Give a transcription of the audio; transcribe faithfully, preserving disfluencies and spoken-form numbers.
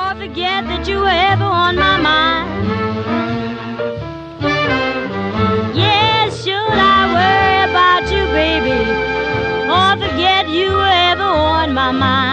or forget that you were ever on my mind. Yes, should I worry about you, baby, or forget you were ever on my mind?